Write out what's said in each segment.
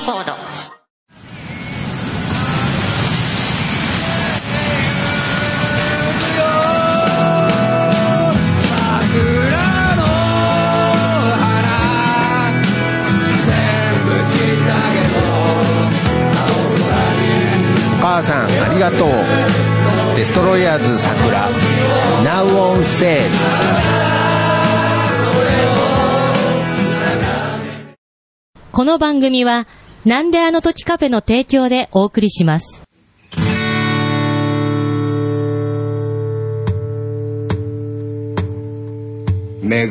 コード。 お母さんありがとう。デストロイヤーズ桜 Now on sale。 この番組はなんであの時カフェの提供でお送りします。 恵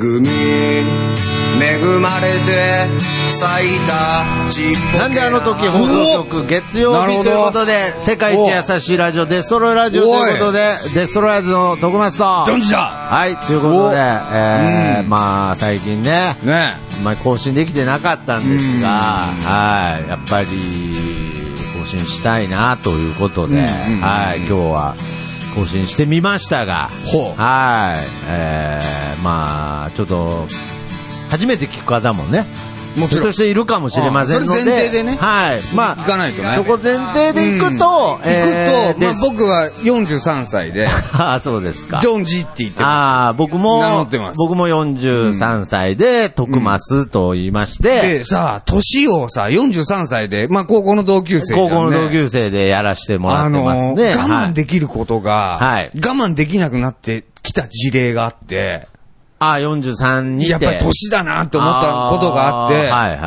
まれて咲いたちっぽけ。 なんであの時放送局月曜日ということで、世界一優しいラジオデストロイラジオということで、デストロイヤーズの徳松とジョンジだ。 はいということで、まあ最近ねあんまり更新できてなかったんですが、はいやっぱり更新したいなということで、はい今日は更新してみましたが、はいまあちょっと初めて聞く方もねもちろんとしているかもしれませんので、 それ前提でね、 はいまあ行かないとね、 そこ前提で行くと、 まあ僕は43歳であそうですか、 ジョンジって言ってます。 僕も名乗ってます。 僕も43歳で徳増と言いまして、 でさ年をさ43歳でまあ高校の同級生じゃんね。 高校の同級生でやらせてもらってますね。 我慢できることが、我慢できなくなってきた事例があって、 43にてやっぱり年だなって思ったことがあって、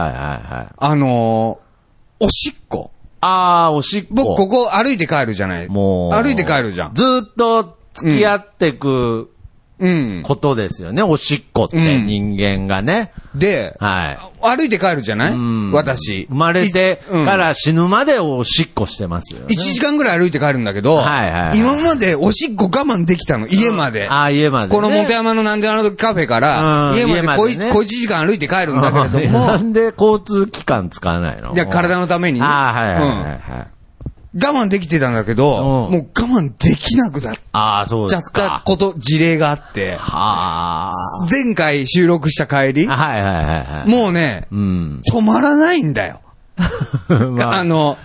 おしっこ。 おしっこ。 僕ここ歩いて帰るじゃない。もう。歩いて帰るじゃん。 ずっと付き合ってく、ことですよね、おしっこって、人間がね。 で、歩いて帰るじゃない、私。 生まれてから死ぬまでおしっこしてますよね。 1時間ぐらい歩いて帰るんだけど、今までおしっこ我慢できたの、家まで。 家まで、ね。 この本山のなんであの時カフェから、家まで小1時間歩いて帰るんだけれども。 なんで交通機関使わないの？ いや、体のためにね。我慢できてたんだけど、もう我慢できなくなっちゃった事例があって、前回収録した帰り、もうね、止まらないんだよ。我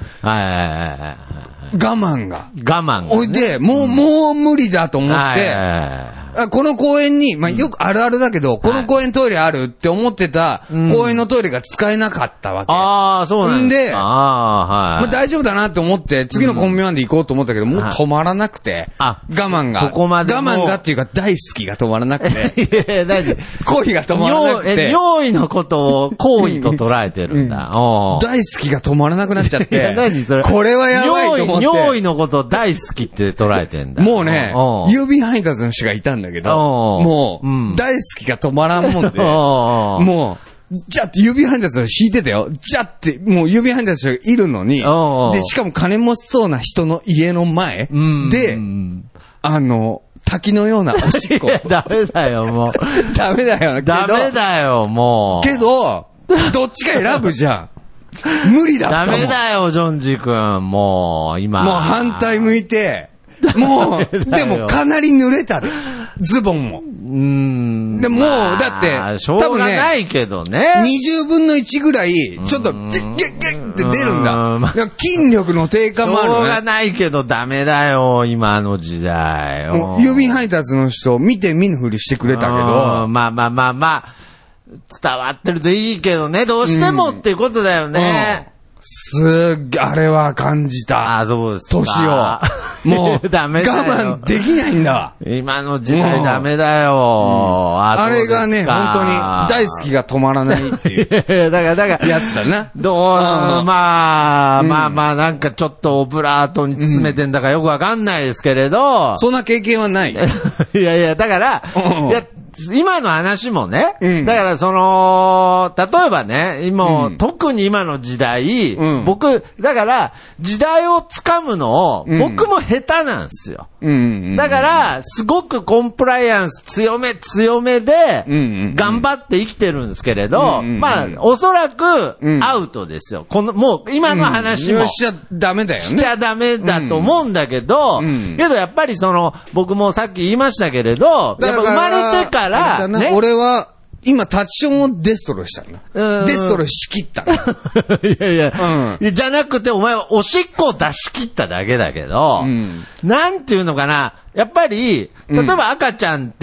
慢が。おいで、もう無理だと思って、この公園に、まあ、よくあるあるだけど、この公園トイレあるって思ってた公園のトイレが使えなかったわけ。 そうなんで、まあ、大丈夫だなって思って、次のコンビニまで行こうと思ったけど、もう止まらなくて、我慢が。 そこまで。 我慢がっていうか大好きが止まらなくて。恋が止まらなくて。 尿意のことを行為と捉えてるんだ。 大好きが止まらなくなっちゃって。これはやばいと思って。 尿意のことを大好きって捉えてんだ。 もうね、郵便配達の人がいたんだけど、もう、大好きが止まらんもんで、もう、じゃって郵便配達の人引いてたよ。じゃって、もう郵便配達の人がいるのに、で、しかも金持ちそうな人の家の前で、滝のようなおしっこ。 ダメだよ、もう。 ダメだよ、 ダメだよ、もう。 けど、どっちか選ぶじゃん。無理だったもん。 ダメだよ、ジョンジ君。もう、今。 もう反対向いて、もう、でもかなり濡れたで。ズボンも。でも、だって、 しょうがないけどね。 20分の1ぐらい、ちょっと、ギュッギュッギュッって出るんだ。筋力の低下もあるね。 しょうがないけどダメだよ、今の時代。 郵便配達の人、見て見ぬふりしてくれたけど。 まあ、伝わってるといいけどね、どうしてもっていうことだよね。 あれは感じた。 そうですか。 年を。もう、 ダメだよ。 我慢できないんだわ。 今の時代ダメだよ。 あれがね、本当に大好きが止まらないっていう。 だから、 やつだな。 まあ、なんかちょっとオブラートに詰めてんだかよくわかんないですけれど。 そんな経験はない。 いや、だから、今の話もね、だから例えばね、特に今の時代、僕、だから、時代をつかむのを、僕も下手なんですよ。だから、すごくコンプライアンス強めで、頑張って生きてるんですけれど、まあ、おそらく、アウトですよ。もう、今の話も。 しちゃダメだよね。 しちゃダメだと思うんだけど、けどやっぱり僕もさっき言いましたけれど、やっぱ生まれてから、 俺は、 今、タッチションをデストロイしたんだ。デストロイしきったんだ。 いやいや、じゃなくて、お前はおしっこを出し切っただけだけど、なんていうのかな、やっぱり、例えば赤ちゃんって、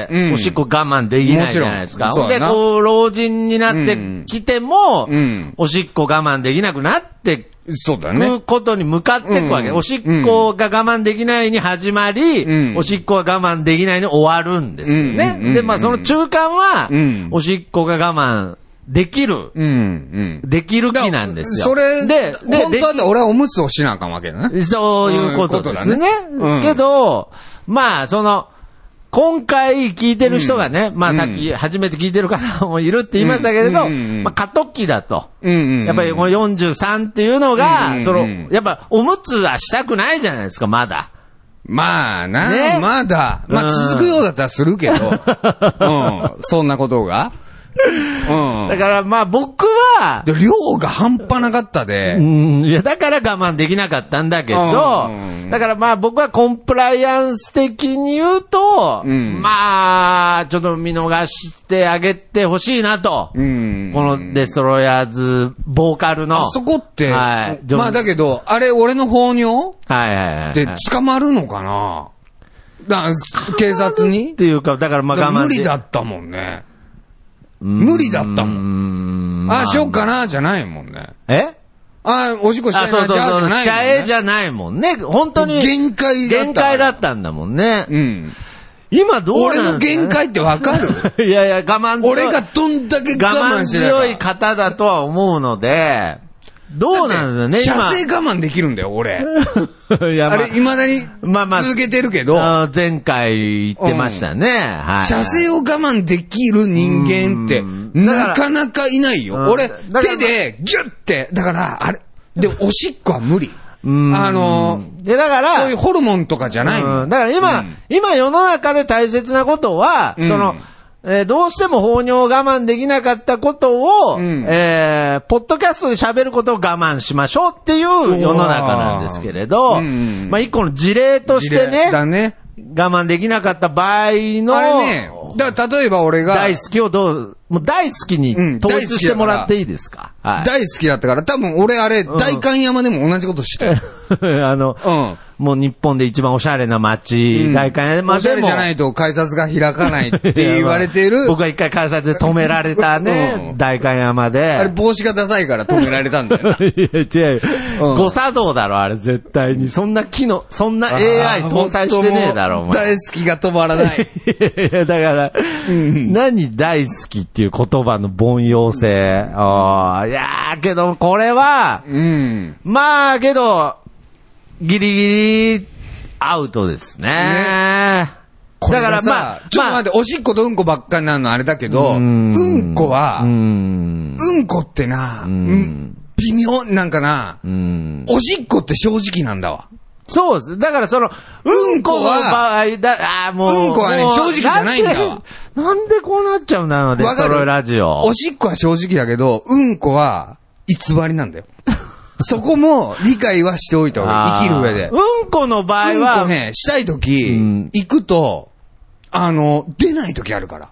おしっこ我慢できないじゃないですか。で、こう、老人になってきても、おしっこ我慢できなくなってそうだね。 ことに向かっていくわけ。おしっこが我慢できないに始まり、おしっこが我慢できないに終わるんですよね。で、まあその中間は、おしっこが我慢できる。できる気なんですよ。 それ、で、本当だったら俺はおむつをしなあかんわけだね。 そういうことですね。けど、まあその、今回聞いてる人がね、まあさっき初めて聞いてる方もいるって言いましたけれど、まあ過渡期だと。やっぱりこの43っていうのが、その、やっぱおむつはしたくないじゃないですか、まだ。 まあな、ね、まだ。まあ続くようだったらするけど、そんなことが。 だからまあ僕は、 量が半端なかったで。 いや、だから我慢できなかったんだけど、だからまあ僕はコンプライアンス的に言うと、まあ、ちょっと見逃してあげてほしいなと。このデストロイヤーズボーカルの。 あそこって、はい、まあだけど、あれ俺の放尿って捕まるのかな警察にっていうか、だからまあ我慢無理だったもんね。無理だったもん。ああ、しよっかな、じゃないもんね。ああ、おしっこしちゃえな、じゃあじゃないもんね。 しちゃえじゃないもんね。本当に。 限界だったんだもんね。今どうなんですか、 俺の限界ってわかるいやいや、我慢強い。 俺がどんだけ我慢して我慢強い方だとは思うので、どうなんですよね、 今。射精我慢できるんだよ、俺。いや、あれ、未だに続けてるけど。 前回言ってましたね。 射精を我慢できる人間って、なかなかいないよ。俺、手でギュッて、だから、あれ、で、おしっこは無理。 で、だから、 そういうホルモンとかじゃないの。 だから今世の中で大切なことは、その、どうしても放尿を我慢できなかったことを、ポッドキャストで喋ることを我慢しましょうっていう世の中なんですけれど、まあ一個の事例としてね、我慢できなかった場合の、 あれね、だから例えば俺が、 大好きをもう大好きに統一してもらっていいですか、 大好きだったから、多分俺あれ、代官山でも同じことしてた。 もう日本で一番おしゃれな街、代官山でも。 おしゃれじゃないと改札が開かないって言われてる。 僕は一回改札で止められたね、代官山で。 あれ帽子がダサいから止められたんだよ。 いや、違う。誤作動だろ、あれ絶対に。そんなAI 搭載してねえだろ、お前。 大好きが止まらない。 いや、だから、何大好きっていう言葉の凡庸性。いやー、けど、これは、まあ、けど、ギリギリ、アウトですね。 だからまあ、ちょっと待って、おしっことうんこばっかりなるのあれだけど、うんこは、うんこってな、微妙なんかな、おしっこって正直なんだわ。 そうです。だからその、うんこの場合もう。 うんこはね、正直じゃないんだわ。 なんでこうなっちゃうんだろうね、デストロイラジオ。 おしっこは正直だけど、うんこは偽りなんだよ。そこも理解はしておいた方がいい。生きる上で。 うんこの場合は。 うんこね、したいとき、行くと、出ないときあるから。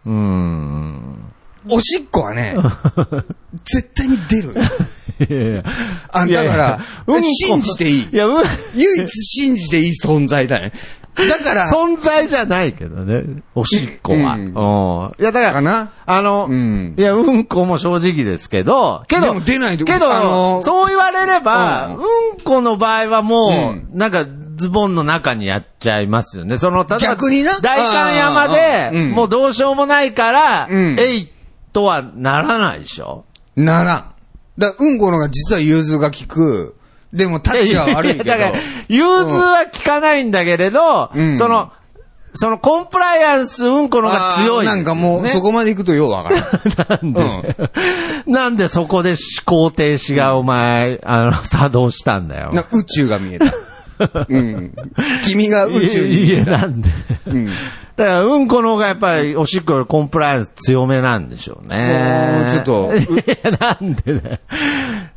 おしっこはね、絶対に出る。だから、信じていい。唯一信じていい存在だね。だから。 存在じゃないけどね、おしっこは。いや、だから、いや、うんこも正直ですけど、でも出ないとけど、そう言われれば、うんこの場合はもう、なんか、ズボンの中にやっちゃいますよね。 逆にな。 代官山で、もうどうしようもないから、えいとはならないでしょ？ ならん。うんこのが実は融通が効く。でも、タッチは悪いけど。 だから、融通は効かないんだけれど、そのコンプライアンスうんこのが強い、 なんかもう、そこまで行くとようわからん。 なんでそこで思考停止がお前、作動したんだよ。 宇宙が見えた。君が宇宙に見えた。 なんで。だから、うんこの方がやっぱり、おしっこよりコンプライアンス強めなんでしょうね。 ちょっと。 いや、なんでね。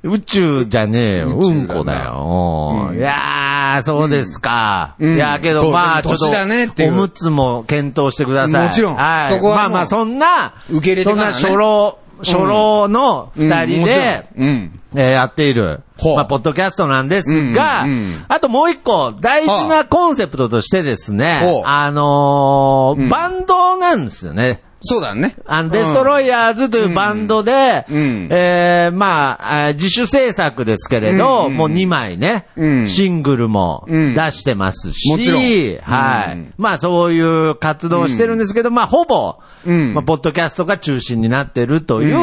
宇宙じゃねえよ。うんこだよ。いやー、そうですか。いやけど、まあ、ちょっと、おむつも検討してください。 もちろん。 はい。まあまあ、そんな、 受け入れてからね。 そんな初老の二人で、やっている、まあ、ポッドキャストなんですが、あともう一個、大事なコンセプトとしてですね、バンドなんですよね。 そうだね。 デストロイヤーズというバンドで、まあ、自主制作ですけれど、もう2枚ね、シングルも出してますし、 もちろん。 はい。まあ、そういう活動をしてるんですけど、まあ、ほぼ、まあ、ポッドキャストが中心になってるという、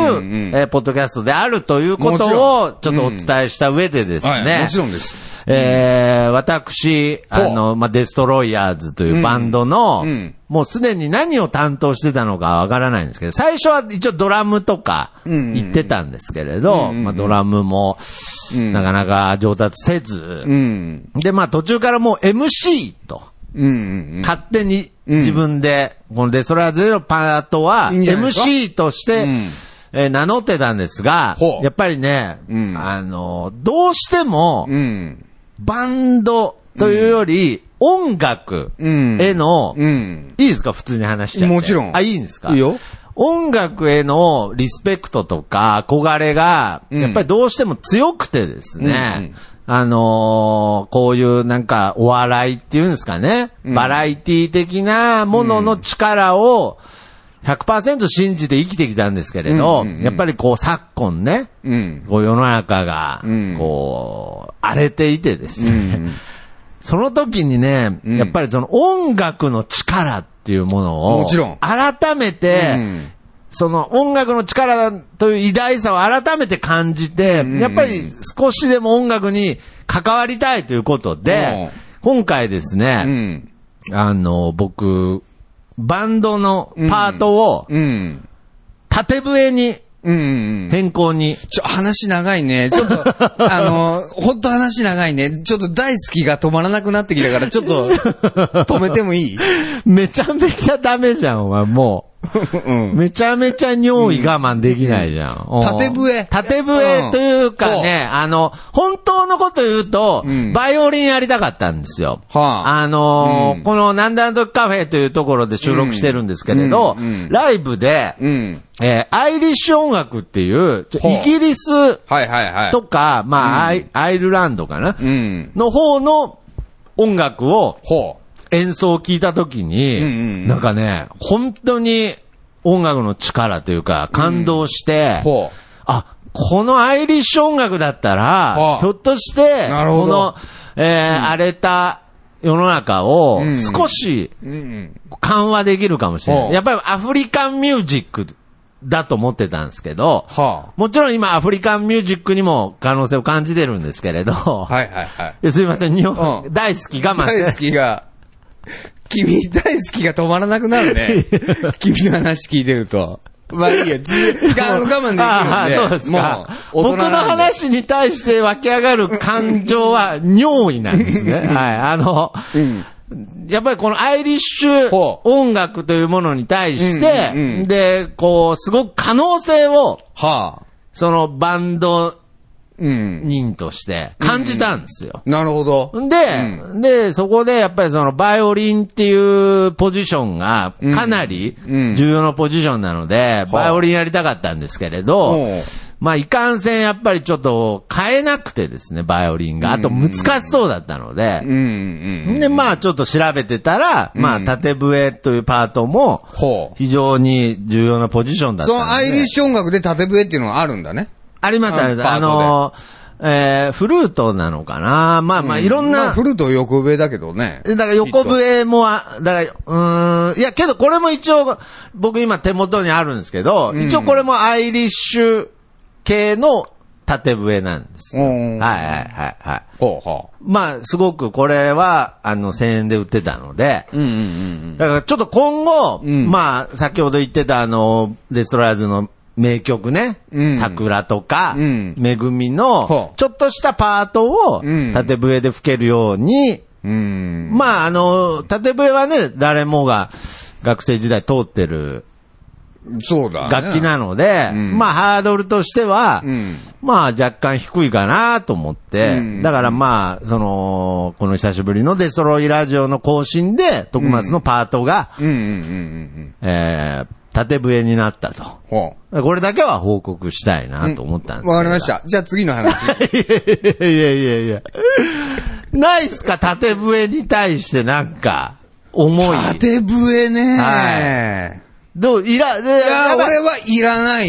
ポッドキャストであるということを、ちょっとお伝えした上でですね。 もちろんです。 私、まあ、デストロイヤーズというバンドの、もうすでに何を担当してたのかわからないんですけど、最初は一応ドラムとか言ってたんですけれど、まあ、ドラムもなかなか上達せず、で、まあ、途中からもう MC と、勝手に自分で、このデストロイヤーズのパートは MC として、名乗ってたんですが、やっぱりね、どうしても、バンドというより、音楽への、いいですか普通に話しちゃって。 もちろん。 あ、いいんですかいいよ。 音楽へのリスペクトとか憧れが、やっぱりどうしても強くてですね、こういうなんかお笑いっていうんですかね、バラエティ的なものの力を、100% 信じて生きてきたんですけれど、やっぱりこう昨今ね、こう世の中が、こう、荒れていてですね、その時にね、やっぱりその音楽の力っていうものを、 もちろん。 改めて、その音楽の力という偉大さを改めて感じて、やっぱり少しでも音楽に関わりたいということで、今回ですね、僕、バンドのパートを、縦笛に、変更に。 話長いね。ちょっと、ほんと話長いね。ちょっと大好きが止まらなくなってきたから、ちょっと、止めてもいい？ めちゃめちゃダメじゃん、お前、もう。めちゃめちゃ尿意我慢できないじゃん。 縦笛というかね、本当のこと言うと、バイオリンやりたかったんですよ。このなんだんとカフェというところで収録してるんですけれど、ライブで、アイリッシュ音楽っていう、イギリスとか、まあ、アイルランドかなの方の音楽を、演奏を聞いたときに、なんかね、本当に音楽の力というか感動して、あ、このアイリッシュ音楽だったら、ひょっとして、この、荒れた世の中を少し緩和できるかもしれない。やっぱりアフリカンミュージックだと思ってたんですけど、もちろん今アフリカンミュージックにも可能性を感じてるんですけれど、すいません、大好き我慢して。 大好きが。君大好きが止まらなくなるね。君の話聞いてると。まあいいや、我慢できるんで。 そうですか。僕の話に対して湧き上がる感情は尿意なんですね。はい。やっぱりこのアイリッシュ音楽というものに対して、で、こう、すごく可能性を、そのバンド、人として感じたんですよ。 なるほど。 で、そこでやっぱりそのバイオリンっていうポジションがかなり重要なポジションなので、バイオリンやりたかったんですけれど、まあいかんせんやっぱりちょっと変えなくてですね、バイオリンが。あと難しそうだったので、で、まあちょっと調べてたら、まあ縦笛というパートも非常に重要なポジションだったので。 そのアイリッシュ音楽で縦笛っていうのがあるんだね。 あります、フルートなのかな、まあまあいろんな。 まあフルート横笛だけどね。 だから横笛も、だから、いやけどこれも一応、僕今手元にあるんですけど、一応これもアイリッシュ系の縦笛なんです。はい。まあすごくこれは、1000円で売ってたので、だからちょっと今後、まあ先ほど言ってたデストロイヤーズの名曲ね、桜とか、めぐみの、ちょっとしたパートを、縦笛で吹けるように、まあ縦笛はね、誰もが学生時代通ってる、楽器なので、まあハードルとしては、 まあ若干低いかなと思って、だからまあ、この久しぶりのデストロイラジオの更新で、徳松のパートが、縦笛になったと。これだけは報告したいなと思ったんですけど。 わかりました。じゃあ次の話。 いや。ないっすか、縦笛に対してなんか、思い。 縦笛ね。 はい。いや、 俺はいらない。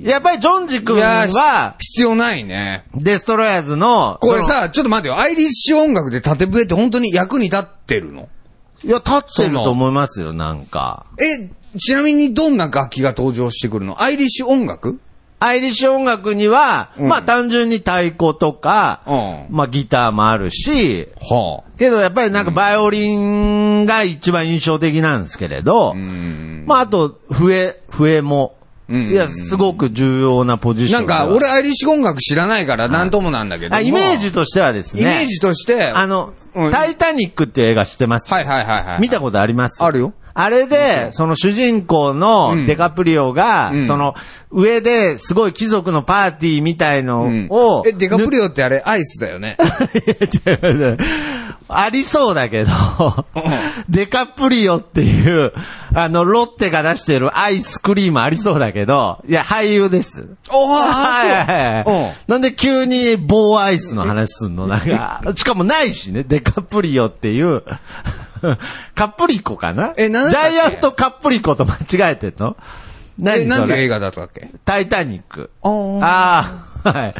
やっぱりジョンジ君は、 必要ないね。 デストロイヤーズの、 これさ、ちょっと待ってよ。アイリッシュ音楽で縦笛って本当に役に立ってるの？ いや、立ってると思いますよ、なんか。 ちなみにどんな楽器が登場してくるの？アイリッシュ音楽？ アイリッシュ音楽には、まあ単純に太鼓とか、まあギターもあるし、けどやっぱりなんかバイオリンが一番印象的なんですけれど、まああと笛も、いや、すごく重要なポジション。 なんか、俺アイリッシュ音楽知らないからなんともなんだけども。 イメージとしてはですね。 イメージとして、 タイタニックっていう映画知ってます？ はい。 見たことあります？ あるよ。 あれで、その主人公のデカプリオが、その上ですごい貴族のパーティーみたいのを、 デカプリオってあれアイスだよね。 ありそうだけど、デカプリオっていう、ロッテが出してるアイスクリームありそうだけど、いや、俳優です。はい。なんで急に棒アイスの話すんの？なんか、しかもないしね、デカプリオっていう、カプリコかな？ジャイアントカプリコと間違えてんの？ なんていう映画だったっけ？ タイタニック。はい。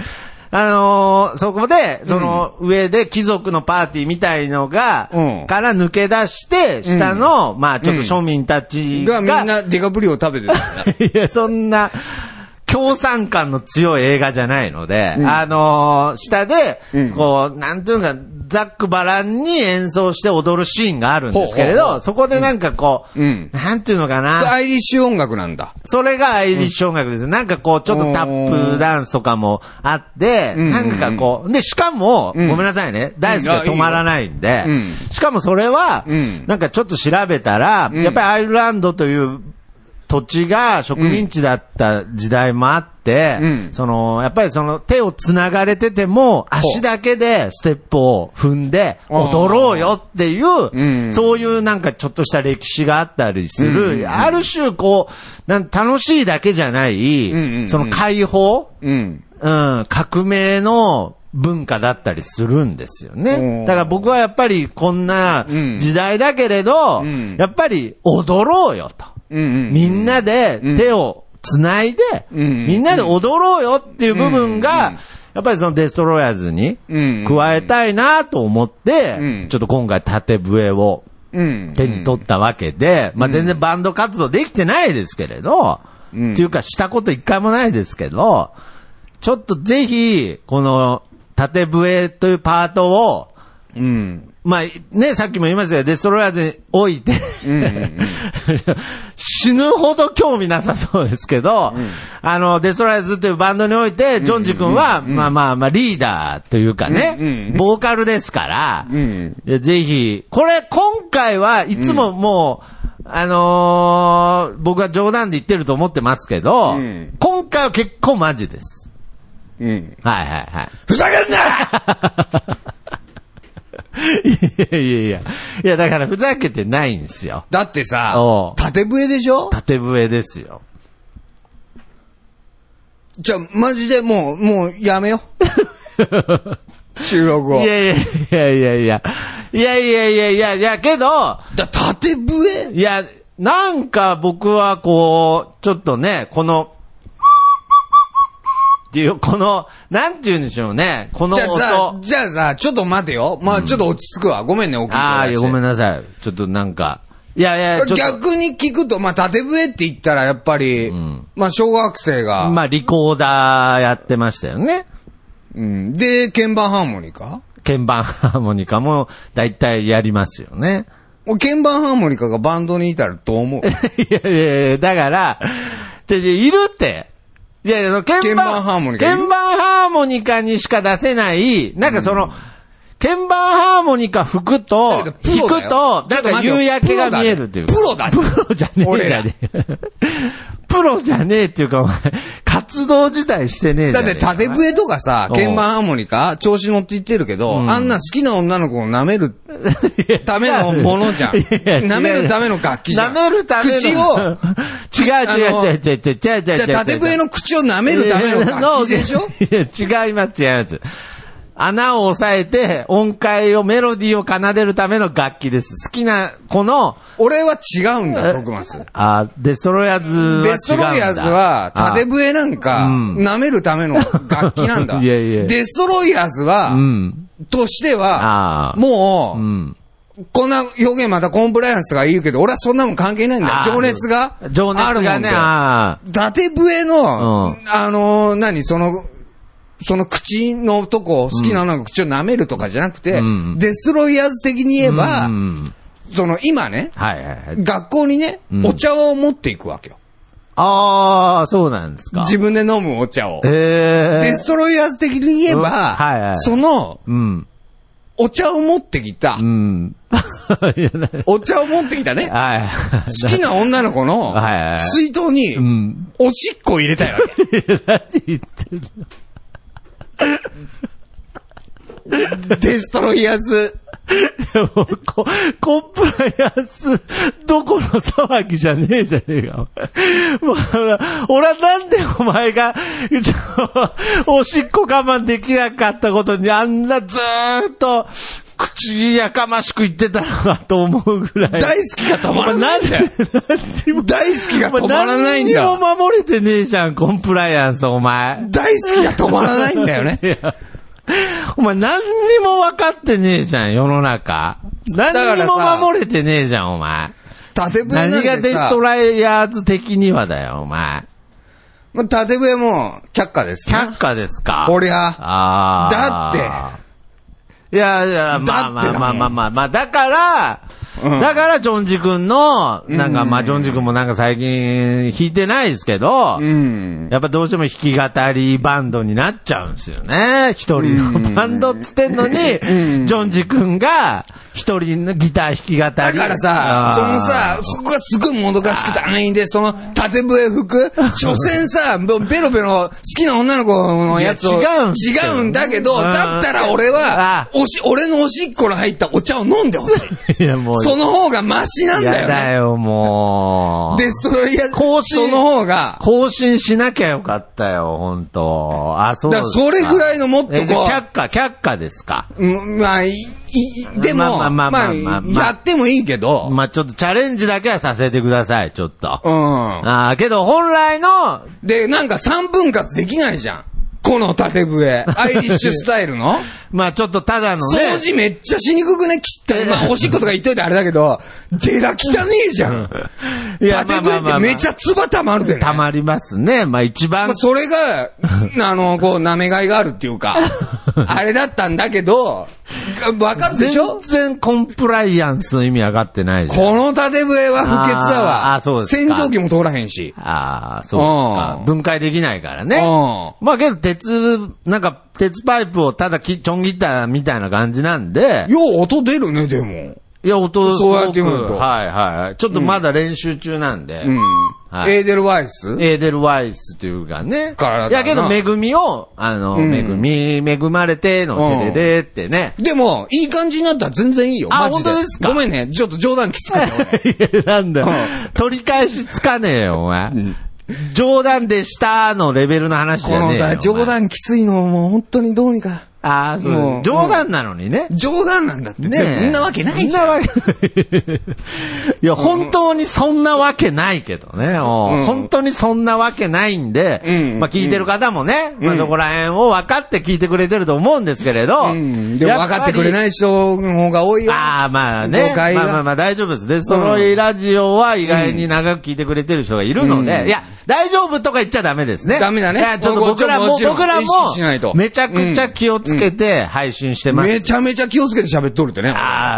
そこで、その上で貴族のパーティーみたいのが、から抜け出して、下の、まあちょっと庶民たちが、 みんなデカプリオ食べてたんだ。 いや、そんな、共産感の強い映画じゃないので、下で、こう、なんていうか、ざっくばらんに演奏して踊るシーンがあるんですけれど、そこでなんかこう、なんていうのかな。 アイリッシュ音楽なんだ。 それがアイリッシュ音楽です。なんかこう、ちょっとタップダンスとかもあって、なんかこう、で、しかも、ごめんなさいね、大好きが止まらないんで、しかもそれは、なんかちょっと調べたら、やっぱりアイルランドという土地が植民地だった時代もあって、やっぱりその手を繋がれてても、足だけでステップを踏んで踊ろうよっていう、そういうなんかちょっとした歴史があったりする、ある種こう、楽しいだけじゃない、その解放、革命の文化だったりするんですよね。だから僕はやっぱりこんな時代だけれど、やっぱり踊ろうよと。みんなで手を繋いで、みんなで踊ろうよっていう部分が、やっぱりそのデストロイヤーズに加えたいなと思って、ちょっと今回縦笛を手に取ったわけで、まあ全然バンド活動できてないですけれど、っていうかしたこと一回もないですけど、ちょっとぜひ、この縦笛というパートを、まあね、さっきも言いましたよ、デストロイヤーズに置いて、死ぬほど興味なさそうですけど、デストロイヤーズというバンドにおいて、ジョンジ君は、まあリーダーというかね、ボーカルですから、ぜひ、これ今回はいつももう、僕は冗談で言ってると思ってますけど、今回は結構マジです。はい。ふざけんないや、だからふざけてないんですよ。 だってさ、縦笛でしょ？ 縦笛ですよ。 じゃあ、マジでもうやめよ。収録を。 いや、けど、 縦笛？ いや、なんか僕はこう、ちょっとね、この、この、なんて言うんでしょうね。この音。 じゃあさ、ちょっと待てよ。まあちょっと落ち着くわ。ごめんね、大きい声出して。 ごめんなさい。ちょっとなんか。いや、 逆に聞くと、まあ縦笛って言ったらやっぱり、まあ小学生が。 まあリコーダーやってましたよね。 で、鍵盤ハーモニカ？ 鍵盤ハーモニカもだいたいやりますよね。 鍵盤ハーモニカがバンドにいたらどう思う？ いや、だから、いるって。いや、鍵盤ハーモニカにしか出せない、なんかその、 鍵盤ハーモニカ吹くと、弾くと、なんか夕焼けが見えるっていう。 プロだね。 プロじゃねえじゃねえ。プロじゃねえっていうか、お前、活動自体してねえじゃねえ。 だって縦笛とかさ、鍵盤ハーモニカ、調子乗って言ってるけど、あんな好きな女の子を舐めるためのものじゃん。舐めるための楽器じゃん。 舐めるための。 口を、 違う。じゃあ縦笛の口を舐めるための楽器でしょ？ いや、違います。穴を押さえて音階をメロディーを奏でるための楽器です。好きな子の。 俺は違うんだ、徳松。 デストロイヤーズは違うんだ。 デストロイヤーズは、縦笛なんか、舐めるための楽器なんだ。 いや。 デストロイヤーズは、としては、もう、こんな表現またコンプライアンスが言うけど、俺はそんなもん関係ないんだよ。情熱があるもんで。縦笛の、その口のとこ、好きな女の口を舐めるとかじゃなくて、デストロイヤーズ的に言えば、今ね、学校にね、お茶を持っていくわけよ。 そうなんですか。 自分で飲むお茶を。デストロイヤーズ的に言えば、お茶を持ってきた。お茶を持ってきたね。好きな女の子の水筒に、おしっこを入れたいわけ。 何言ってんのデストロイヤーズ。 コンプライアンスどこの騒ぎじゃねえじゃねえか。もう俺はなんでお前がおしっこ我慢できなかったことにあんなずーっと口やかましく言ってたのかと思うぐらい。 大好きが止まらないんだよ。大好きが止まらないんだよ。 何にも守れてねえじゃん、コンプライアンス、お前。 大好きが止まらないんだよね。 お前何にも分かってねえじゃん、世の中。何にも守れてねえじゃん、お前。 縦笛なんてさ、 何がデストライヤーズ的にはだよ、お前。 縦笛も却下ですね。 却下ですか。 こりゃ。だって。 いや、まあ、だから、ジョンジ君の、なんか、ジョンジ君もなんか最近弾いてないですけど、やっぱどうしても弾き語りバンドになっちゃうんですよね。一人のバンドっつってんのに、ジョンジ君が一人のギター弾き語り。 だからさ、そこがすごいもどかしくて安易で、その縦笛吹く、所詮さ、ベロベロ好きな女の子のやつを違うんだけど、だったら俺は、俺のおしっこの入ったお茶を飲んでほしい。いやもうその方がマシなんだよね。 やだよ、もう。 デストロイヤー、その方が。 更新しなきゃよかったよ、ほんと。そうですか。 それぐらいのもっとこう。 却下ですか。 でも、やってもいいけど。 ちょっとチャレンジだけはさせてください、ちょっと。けど本来の。 で、なんか3分割できないじゃん。この縦笛。アイリッシュスタイルのちょっとただのね。 掃除めっちゃしにくくね、汚い。おしっことか言っといてあれだけど、デラ汚ねえじゃん。縦笛ってめちゃ唾溜まるでね。 溜まりますね。一番。 それが、舐めがいがあるっていうか、あれだったんだけど、わかるでしょ？ 全然コンプライアンスの意味上がってないじゃん。 この縦笛は不潔だわ。 そうですか。 洗浄機も通らへんし。 そうですか。分解できないからね。けど鉄パイプをただちょん切ったみたいな感じなんで。 よう音出るね、でも。 いや、音そうやって見ると。 はい。ちょっとまだ練習中なんで。 エーデルワイスというかね。いやけど、恵みを、恵まれてのテレレってね。 でも、いい感じになったら全然いいよ。マジで。 本当ですか？ ごめんね。ちょっと冗談きつくて。 いや、なんだよ。取り返しつかねえよ、お前。冗談でしたのレベルの話じゃねえよ。 このさ、冗談きついのもう本当にどうにか。 そう。冗談なのにね。 冗談なんだってね。そんなわけないじゃん。いや、本当にそんなわけないけどね。本当にそんなわけないんで、聞いてる方もね、そこら辺を分かって聞いてくれてると思うんですけれど。 でも分かってくれない人の方が多いよ。 大丈夫です。デストロイラジオは意外に長く聞いてくれてる人がいるので、いや、大丈夫とか言っちゃダメですね。 ダメだね。 いや、ちょっと僕らも、めちゃくちゃ気をつけて配信してます。 めちゃめちゃ気をつけて喋っとるってね。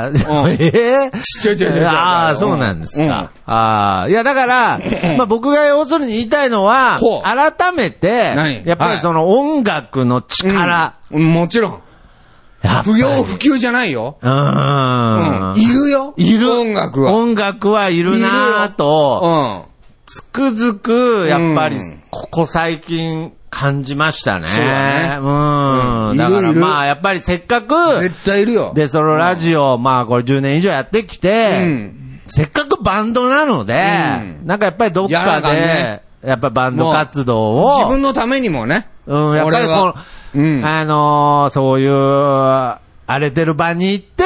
そうなんですか。いや、だから、僕が要するに言いたいのは、改めて、やっぱりその音楽の力。 もちろん。 不要不急じゃないよ。いるよ。 いる。 音楽は。 音楽はいるなぁと、つくづく、やっぱり、ここ最近感じましたね。 そうだね。 だからまあ、やっぱりせっかく、 絶対いるよ。 で、そのラジオ、まあこれ10年以上やってきて、せっかくバンドなので、なんかやっぱりどっかで、やっぱりバンド活動を。 自分のためにもね。 やっぱりこの、そういう、荒れてる場に行って、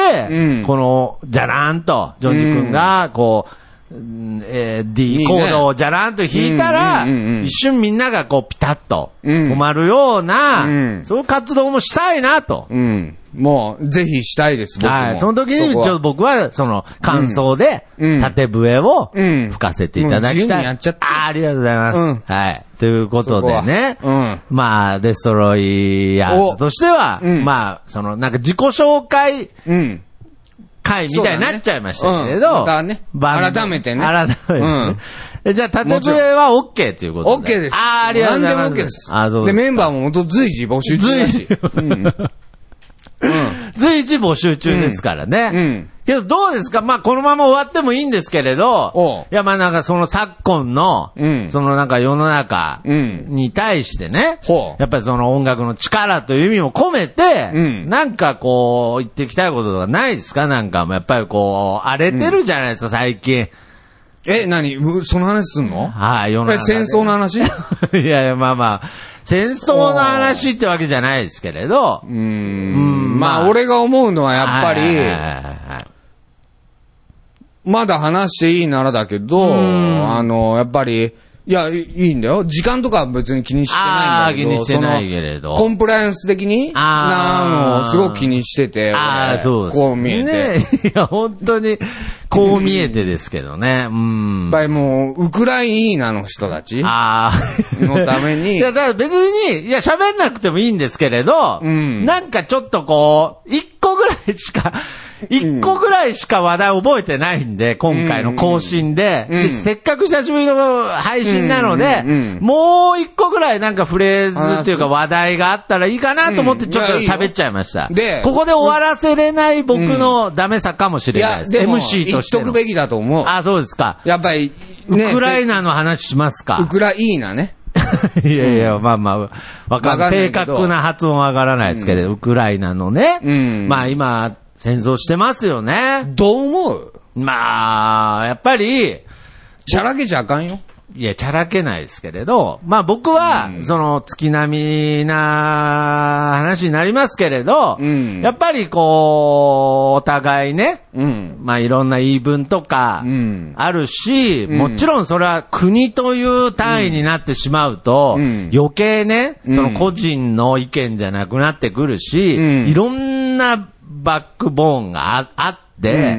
この、じゃらんと、ジョンジ君が、こう、D コードをじゃらんと弾いたら、一瞬みんながこう、ピタッと、止まるような、そういう活動もしたいなと。 もう、ぜひしたいです、僕も。 はい。その時に、ちょっと僕は、その、感想で、縦笛を吹かせていただきたい。 やっちゃった。 ありがとうございます。はい。ということでね。まあ、デストロイヤーズとしては、まあ、その、なんか自己紹介、会みたいになっちゃいましたけれど。 改めてね。 改めてね。じゃあ、縦笛は OK ということで。 OK です。 ありがとうございます。 何でも OK です。で、メンバーも随時募集中だし。 随時募集中ですからね。けどどうですか？まあこのまま終わってもいいんですけれど、いやまあなんかその昨今の、そのなんか世の中に対してね、やっぱりその音楽の力という意味も込めて、なんかこう言っていきたいこととかないですか？なんかやっぱりこう荒れてるじゃないですか、最近。 何その話すんの？ はい、世の中。 戦争の話？ いやいや、まあまあ。戦争の話ってわけじゃないですけれど。 まあ、俺が思うのはやっぱり、まだ話していいならだけど、やっぱり、いや、いいんだよ。時間とかは別に気にしてないんだけど。 気にしてないけれど。 コンプライアンス的にすごく気にしてて。 そうです。 こう見えて。 いや、本当に、こう見えてですけどね。やっぱりもう、ウクライナの人たちのために。 いや、だから別に、いや、喋んなくてもいいんですけれど、なんかちょっとこう、一個ぐらいしか話題覚えてないんで、今回の更新で。せっかく久しぶりの配信なので、もう一個ぐらいなんかフレーズっていうか話題があったらいいかなと思ってちょっと喋っちゃいました。で、ここで終わらせれない僕のダメさかもしれないです。MC としての。 言っとくべきだと思う。 そうですか。 やっぱり、 ウクライナの話しますか。 ウクライナね。 いやいや、まあまあ、わかんない。正確な発音はわからないですけど、ウクライナのね。まあ今、戦争してますよね。 どう思う？ まあ、やっぱり、 チャラけちゃあかんよ。 いや、チャラけないですけれど、まあ僕は、その、月並みな話になりますけれど、やっぱりこう、お互いね、まあいろんな言い分とか、あるし、もちろんそれは国という単位になってしまうと、余計ね、その個人の意見じゃなくなってくるし、いろんなバックボーンがあって、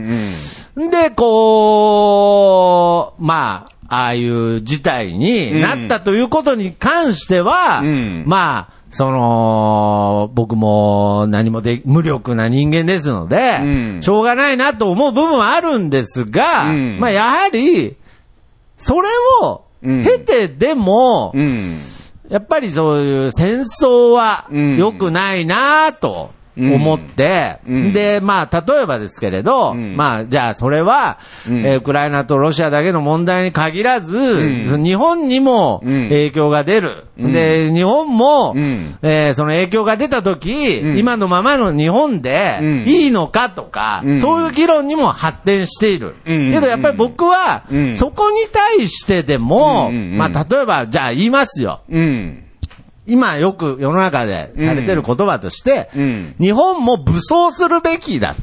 で、こう、まあ、ああいう事態になったということに関しては、まあ、その、僕も何も無力な人間ですので、しょうがないなと思う部分はあるんですが、まあ、やはり、それを経てでも、やっぱりそういう戦争は良くないなと。思って、で、まあ、例えばですけれど、まあ、じゃあ、それは、ウクライナとロシアだけの問題に限らず、日本にも影響が出る。で、日本も、その影響が出たとき、今のままの日本でいいのかとか、そういう議論にも発展している。けど、やっぱり僕は、そこに対してでも、まあ、例えば、じゃあ言いますよ。今よく世の中でされてる言葉として、日本も武装するべきだと。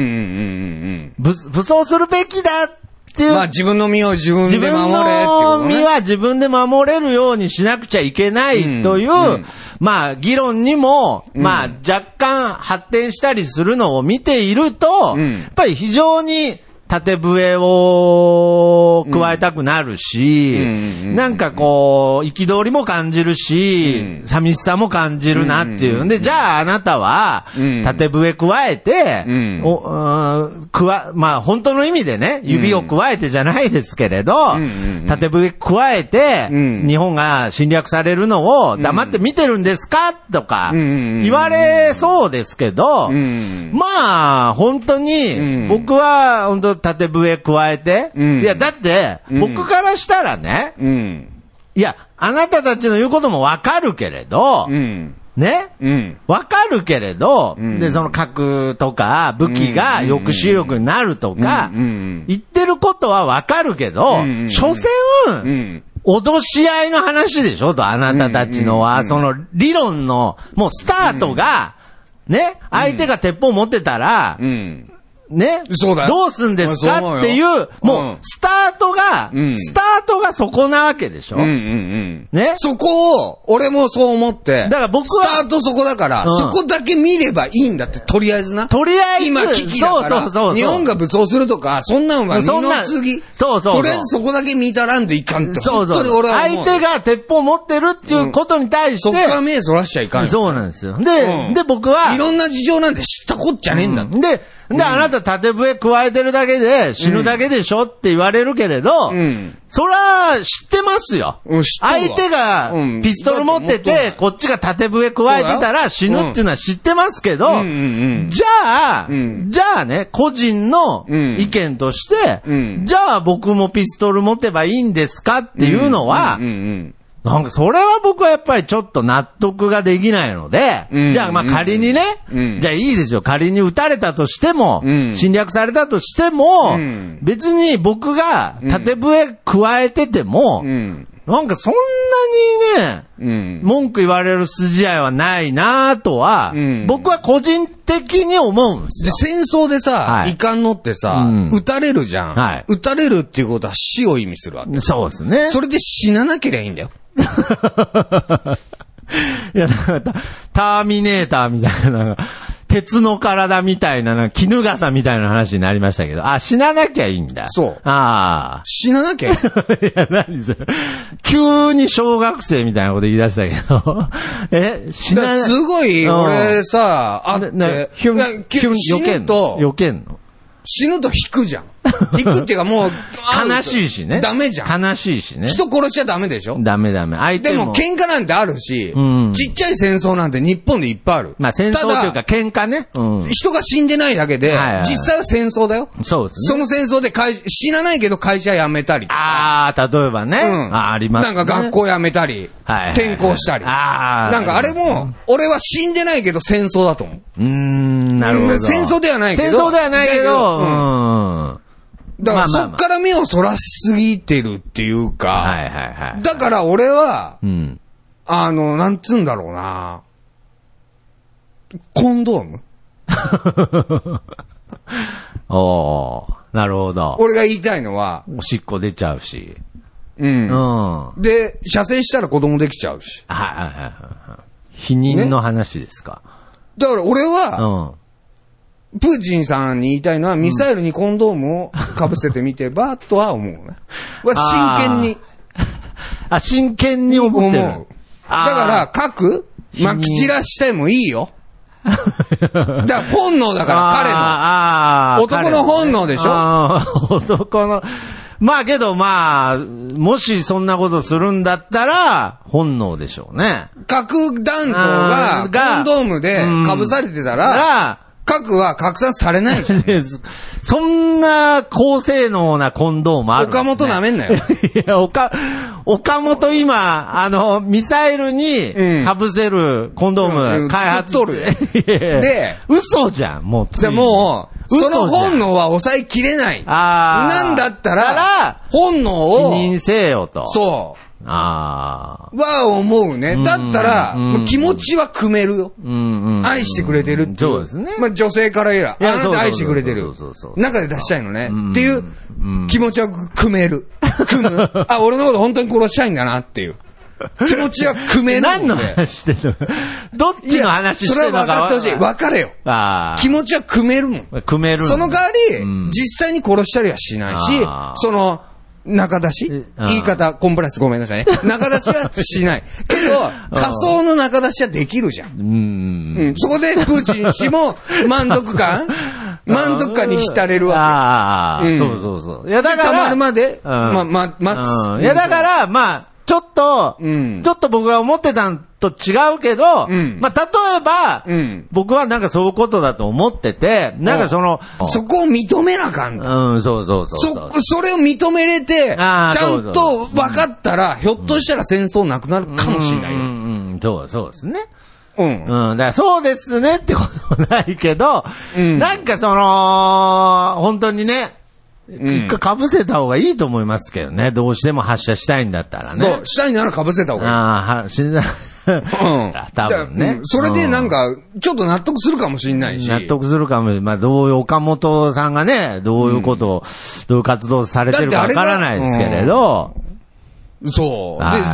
武装するべきだっていう。 まあ自分の身を自分で守れっていうことね。 自分の身は自分で守れるようにしなくちゃいけないという、まあ議論にも、まあ若干発展したりするのを見ていると、やっぱり非常に縦笛を加えたくなるし、なんかこう、憤りも感じるし、寂しさも感じるなっていう。で、じゃああなたは、縦笛加えて、まあ本当の意味でね、指を加えてじゃないですけれど、縦笛加えて、日本が侵略されるのを黙って見てるんですかとか、言われそうですけど、まあ、本当に、僕は本当縦笛加えて、いや、だって、僕からしたらね、いや、あなたたちの言うこともわかるけれど、ね、わかるけれど、で、その核とか武器が抑止力になるとか、言ってることはわかるけど、所詮、脅し合いの話でしょと、あなたたちのは、その理論の、もうスタートが、ね、相手が鉄砲持ってたら、ね、どうすんですかっていう、もう、スタートがそこなわけでしょ。ね。 そこを、俺もそう思って、 だから僕は、 スタートそこだから、そこだけ見ればいいんだって、とりあえずな。 とりあえず、 今危機だから、日本が武装するとか、そんなんは二の次。とりあえずそこだけ見たらんといかんと。本当に俺は思う。 相手が鉄砲持ってるっていうことに対して、 そっから目そらしちゃいかん。 そうなんですよ。で、僕は、 いろんな事情なんて知ったこっちゃねえんだ。 で、あなた縦笛加えてるだけで死ぬだけでしょって言われるけれど、そら、知ってますよ。相手がピストル持ってて、こっちが縦笛加えてたら死ぬっていうのは知ってますけど、じゃあね、個人の意見として、じゃあ僕もピストル持てばいいんですかっていうのは、なんかそれは僕はやっぱりちょっと納得ができないので、じゃあまあ仮にね、じゃあいいですよ。仮に撃たれたとしても、侵略されたとしても、別に僕が縦笛加えてても、なんかそんなにね、文句言われる筋合いはないなぁとは、僕は個人的に思うんですよ。 で、戦争でさ、いかんのってさ、撃たれるじゃん。撃たれるっていうことは死を意味するわけ。 そうですね。 それで死ななければいいんだよ。 いや、だからターミネーターみたいな、鉄の体みたいな、絹笠みたいな話になりましたけど、死ななきゃいいんだ。 そう。死ななきゃいい。いや、何それ。急に小学生みたいなこと言い出したけど。死なすごい、俺さ、あって、死ぬと、 避けんの死ぬと引くじゃん。引くっていうかもう、 悲しいしね。 ダメじゃん。 悲しいしね。 人殺しちゃダメでしょ。 ダメ。相手も。でも喧嘩なんてあるし、ちっちゃい戦争なんて日本でいっぱいある。 まあ戦争というか喧嘩ね。 人が死んでないだけで、実際は戦争だよ。 そうですね。その戦争で死なないけど会社辞めたり。 例えばね。ありますね。 なんか学校辞めたり、転校したり。なんかあれも、俺は死んでないけど戦争だと思う。 なるほど。 戦争ではないけど。 戦争ではないけど、 だからそっから目をそらしすぎてるっていうか、だから俺は、なんつうんだろうな、コンドームなるほど。 俺が言いたいのは、 おしっこ出ちゃうし。 で、射精したら子供できちゃうし。 避妊の話ですか。 だから俺は、プーチンさんに言いたいのは、ミサイルにコンドームをかぶせてみてば、とは思うね。真剣に。 真剣に思ってる。だから、核まき散らしてもいいよ。だから本能だから、彼の。男の本能でしょ。 男の。まあけどもしそんなことするんだったら、本能でしょうね。 核弾頭がコンドームでかぶされてたら、核は拡散されないじゃん。 そんな高性能なコンドームあるんですね。 岡本舐めんなよ。 いや、岡本今、ミサイルに被せるコンドーム開発作っとる。 で、嘘じゃん、もうついに。 もう、その本能は抑えきれない。なんだったら、本能を。 否認せよと。 そう。は思うね。だったら、気持ちは組めるよ。愛してくれてるっていう。 そうですね。 女性から言えば、あなた愛してくれてる。中で出したいのね。っていう気持ちは組める。俺のこと本当に殺したいんだなっていう。 気持ちは組める何の話してるの？どっちの話してるのか。 それは分かってほしい。分かれよ。気持ちは組めるもん。 組める。 その代わり、実際に殺したりはしないし、中出し言い方、コンプライアンスごめんなさいね。中出しはしない。けど、仮想の中出しはできるじゃん。そこでプーチン氏も満足感に浸れるわけ。 そう。いや、だから。 溜まるまで、待つ。 いや、だから、ちょっと僕が思ってたんと違うけど、例えば、僕はなんかそういうことだと思ってて、なんかそこを認めなあかんの。 そう。 それを認めれて、ちゃんと分かったら、ひょっとしたら戦争なくなるかもしれないよ。 そうですね。だからそうですねってこともないけど、なんか本当にね、一回被せた方がいいと思いますけどね。どうしても発射したいんだったらね。 そう、したいなら被せた方がいい。 多分ね。 それでなんか、ちょっと納得するかもしれないし。 納得するかもしれない。どういう岡本さんがね、どういうことを、どういう活動されてるかわからないですけれど。 そう。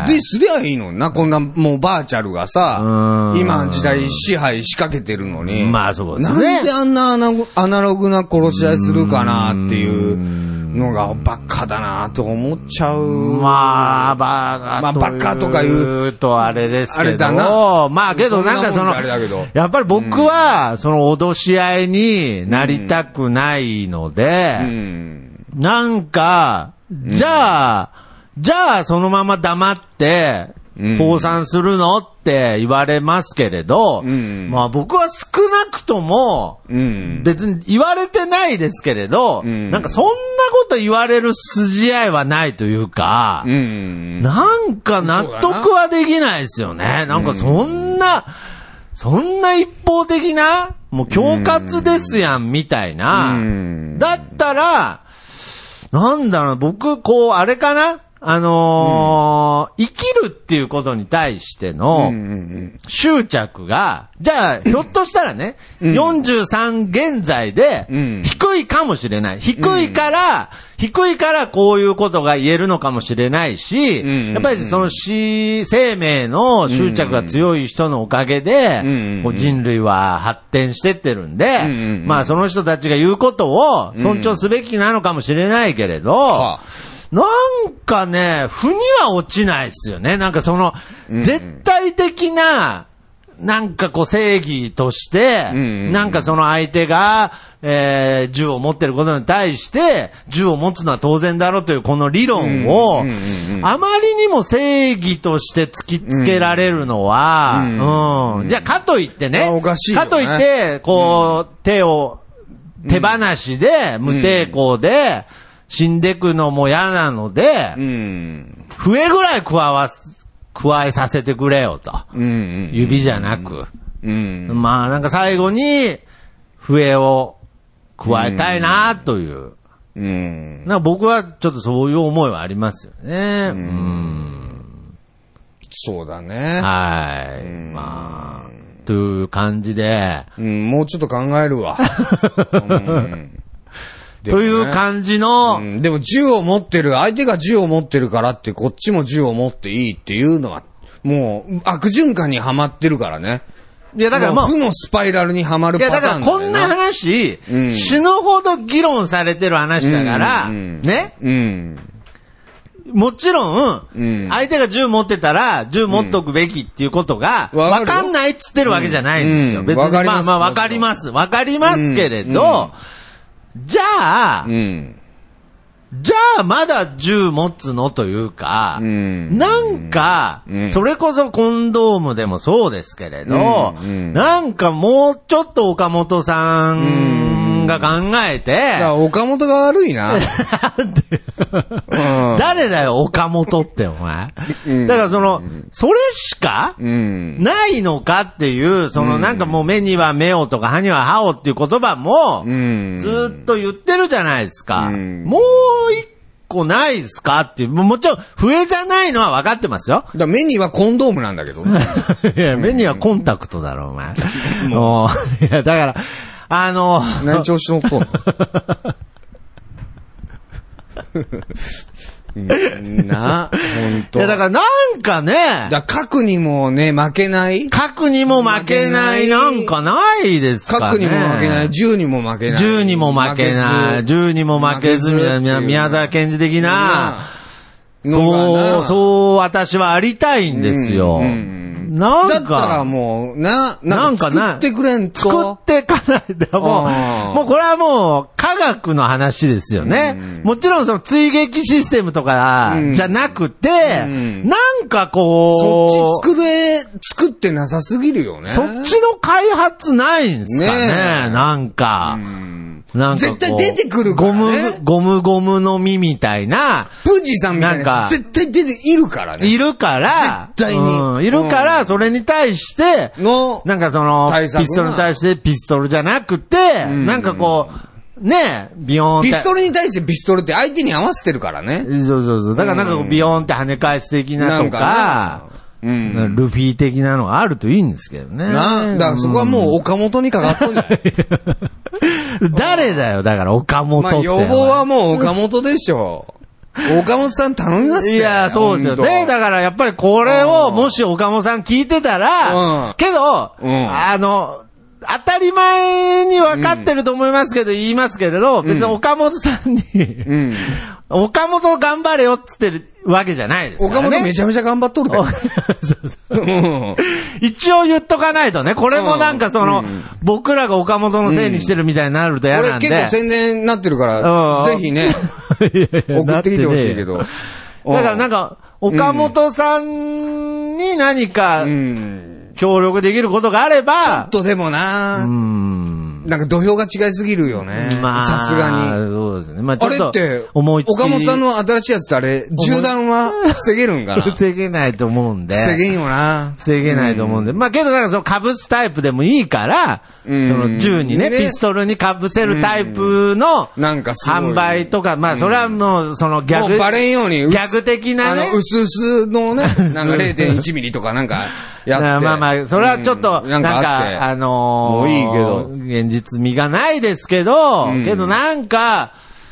で、すりゃいいのにな。こんなもうバーチャルがさ、今時代支配仕掛けてるのに。 そうですね。 なんであんなアナログな殺し合いするかなっていうのがバカだなと思っちゃう。 バカとか言うとあれですけど。 あれだな。 けどなんかやっぱり僕は脅し合いになりたくないので、なんか、じゃあそのまま黙って降参するのって言われますけれど、僕は少なくとも別に言われてないですけれど、なんかそんなこと言われる筋合いはないというか、なんか納得はできないですよね。なんかそんな一方的なもう恐喝ですやんみたいな。だったらなんだろう、僕あれかな。生きるっていうことに対しての執着が、じゃあ、ひょっとしたらね、43現在で低いかもしれない。低いからこういうことが言えるのかもしれないし、やっぱりその生命の執着が強い人のおかげで、人類は発展してってるんで、その人たちが言うことを尊重すべきなのかもしれないけれど、なんかね、腑には落ちないですよね。なんか絶対的な、なんか正義として、なんか相手が、銃を持ってることに対して、銃を持つのは当然だろうというこの理論を、あまりにも正義として突きつけられるのは、じゃあかといってね、かといって、手放しで、無抵抗で、死んでくのも嫌なので、笛ぐらい加えさせてくれよと。指じゃなく。なんか最後に笛を加えたいなという。なんか僕はちょっとそういう思いはありますよね。 そうだね。 はい。という感じで。 もうちょっと考えるわ。 という感じの、 でも相手が銃を持ってるからってこっちも銃を持っていいっていうのは、もう悪循環にはまってるからね。 いやだから負のスパイラルにはまるパターンだよな。 いやだからこんな話、死ぬほど議論されてる話だから、ね。もちろん、相手が銃持ってたら、銃持っとくべきっていうことが、わかんないっつってるわけじゃないんですよ。別に、わかります。わかりますけれど、じゃあ、まだ銃持つのというか、なんか、それこそコンドームでもそうですけれど、なんかもうちょっと岡本さんが考えて、 岡本が悪いな。 誰だよ、岡本ってお前。だからそれしかないのかっていう、なんかもう目には目をとか歯には歯をっていう言葉も、ずっと言ってるじゃないですか。もう一個ないですかっていう。もちろん、笛じゃないのは分かってますよ。 目にはコンドームなんだけど。 いや、目にはコンタクトだろ、お前。いや、だから、 何調子乗っとんのな、ほんと。 いや、だからなんかね。 核にもね、負けない。 核にも負けないなんかないですかね。 核にも負けない。銃にも負けない。 銃にも負けない。銃にも負けず、宮沢賢治的な。そう、私はありたいんですよ。なんか。 だったらもう、なんか作ってくれんと。 作ってかないで、もうこれはもう科学の話ですよね。もちろんその追撃システムとかじゃなくて、なんかこう。そっち作ってなさすぎるよね。 そっちの開発ないんすかね、なんか。 絶対出てくるからね。 ゴムの実みたいな。 プジさんみたいな。絶対いるからね。 いるから。 絶対に。 いるから、それに対して、なんかその、ピストルに対してピストルじゃなくて、なんかこう、ね、ビヨーンって。 ピストルに対してピストルって相手に合わせてるからね。 そう。だからなんかビヨーンって跳ね返す的なとか、ルフィ的なのがあるといいんですけどね。 だからそこはもう岡本にかかっとんじゃない誰だよ、だから岡本って。 予防はもう岡本でしょ。岡本さん頼みますよ。 いや、そうですよね。だからやっぱりこれを、もし岡本さん聞いてたら、けど、当たり前に分かってると思いますけど、言いますけれど、別に岡本さんに、岡本頑張れよっつってるわけじゃないですからね。 岡本めちゃめちゃ頑張っとるから。 一応言っとかないとね、これもなんかその、僕らが岡本のせいにしてるみたいになると嫌なんで。 俺結構宣伝になってるから、ぜひね、送ってきてほしいけど。 だからなんか、岡本さんに何か、協力できることがあれば。 ちょっとでもなんか土俵が違いすぎるよね。さすがに。 そうですね。 あれって、岡本さんの新しいやつってあれ、銃弾は防げるんかな防げないと思うんで。 防げんよな。 防げないと思うんで。けどなんかその被すタイプでもいいから、その銃にね、ピストルに被せるタイプの、 なんか販売とか、それはもう、その逆、 もうバレんように、 逆的なね。 薄々のね、なんか 0.1 ミリとかなんか、やって。 それはちょっと、なんか、 もういいけど。 現実味がないですけど、けどなんか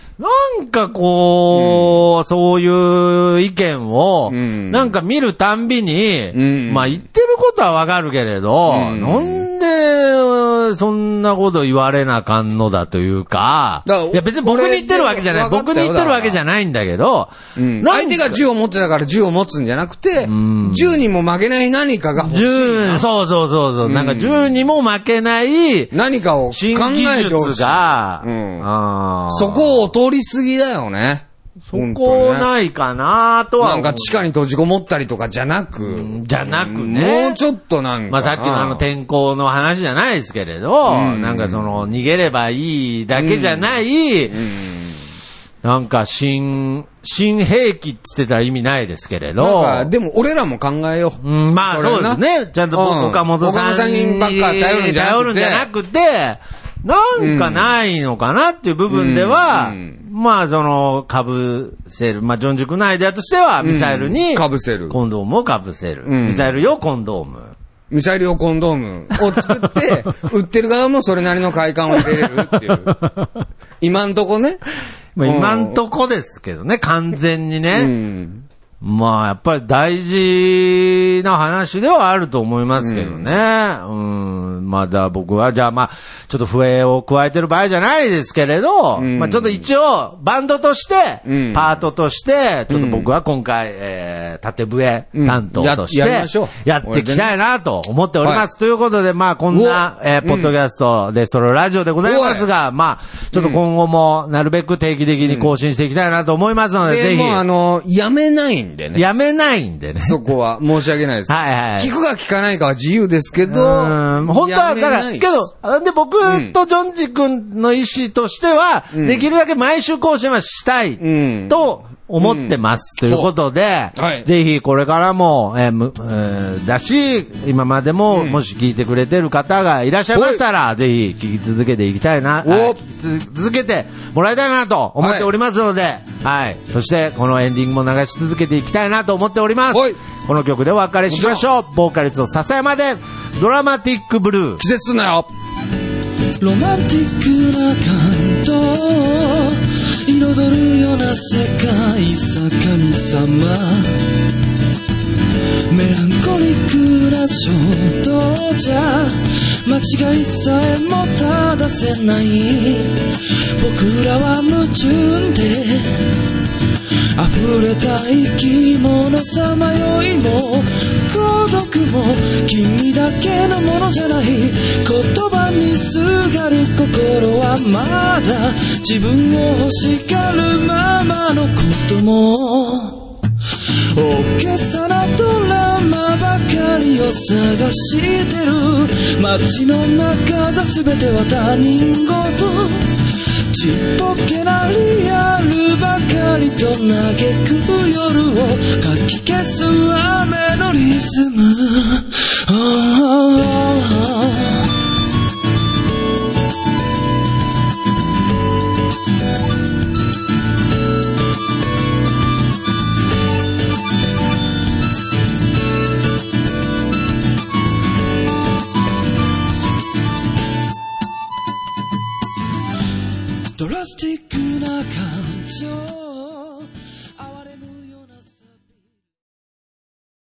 こう、そういう意見を、なんか見るたんびに、言ってることはわかるけれど、なんで、そんなこと言われなあかんのだというか、いや別に僕に言ってるわけじゃない。僕に言ってるわけじゃないんだけど、 相手が銃を持ってたから銃を持つんじゃなくて、銃にも負けない何かが欲しい。 そう。なんか銃にも負けない、 何かを考えてほしい。そこを通り過ぎだよね。 そこないかなとは。 なんか地下に閉じこもったりとかじゃなく。 ね。 もうちょっとなんか。 さっきの天候の話じゃないですけれど、なんかその逃げればいいだけじゃない、なんか新兵器っつってたら意味ないですけれど。 なんか、でも俺らも考えよう。 そうですね。ちゃんと岡本さんにばっか頼るんじゃなくて、なんかないのかなっていう部分では、その、被せる。ジョンジュ君のアイデアとしては、ミサイルに、 被せる。 コンドームを被せる。ミサイル用コンドーム。 ミサイル用コンドームを作って、売ってる側もそれなりの快感を入れれるっていう。今んとこね。 今んとこですけどね、完全にね。やっぱり大事な話ではあると思いますけどね。まだ僕は、じゃあちょっと笛を加えてる場合じゃないですけれど、ちょっと一応、バンドとして、パートとして、ちょっと僕は今回、縦笛担当として、やっていきたいなと思っております。ということで、こんな、ポッドキャストでソロラジオでございますが、ちょっと今後もなるべく定期的に更新していきたいなと思いますので、ぜひ。 やめないんでね。 やめないんでね。 そこは申し訳ないです。聞くか聞かないかは自由ですけど、 本当は、だから、けど、で、僕とジョンジ君の意思としては、できるだけ毎週更新はしたい、と思ってます。ということで、ぜひこれからも、だし、今までも、もし聞いてくれてる方がいらっしゃいましたら、ぜひ聞き続けていきたいな、聞き続けてもらいたいなと思っておりますので、そしてこのエンディングも流し続けていきたいなと思っております。この曲でお別れしましょう。ボーカリスト笹山で、ドラマティックブルー。 季節すんなよ。 ロマンティックな感動彩るような世界さ神様、メランコリックな衝動じゃ間違いさえも正せない。僕らは矛盾で溢れた生き物さまよいも孤独も君だけのものじゃない。言葉にすがる心はまだ自分を欲しがるままのことも、大げさなドラマばかりを探してる。街の中じゃ全ては他人事、ちっぽけなリアルばかりと嘆く夜をかき消す雨のリズム。ドラスティックな感情